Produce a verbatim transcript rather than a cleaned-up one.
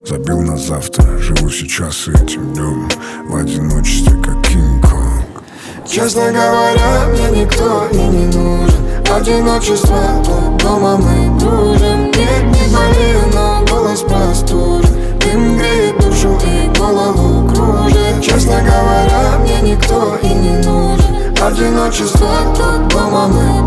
Забил на завтра, живу сейчас этим днем, в одиночестве, как Кинг-Конг. Честно говоря, мне никто и не нужен. Одиночество, тут дома мы дружим. Нет, не болею, но голос простужен. Дым греет душу и голову кружит. Честно говоря, мне никто и не нужен. Одиночество, тут дома мы